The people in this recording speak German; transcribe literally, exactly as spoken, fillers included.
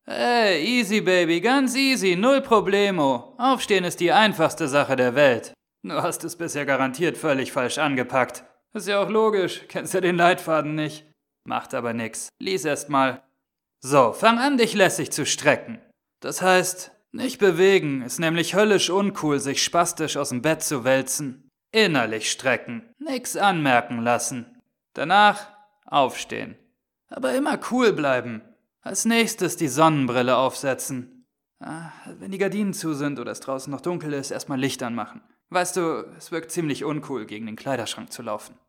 Ey, easy, Baby, ganz easy, null Problemo. Aufstehen ist die einfachste Sache der Welt. Du hast es bisher garantiert völlig falsch angepackt. Ist ja auch logisch, kennst ja den Leitfaden nicht. Macht aber nix. Lies erst mal. So, fang an, dich lässig zu strecken. Das heißt, nicht bewegen, ist nämlich höllisch uncool, sich spastisch aus dem Bett zu wälzen. Innerlich strecken, nix anmerken lassen. Danach aufstehen. Aber immer cool bleiben. Als nächstes die Sonnenbrille aufsetzen. Ah, wenn die Gardinen zu sind oder es draußen noch dunkel ist, erstmal Licht anmachen. Weißt du, es wirkt ziemlich uncool, gegen den Kleiderschrank zu laufen.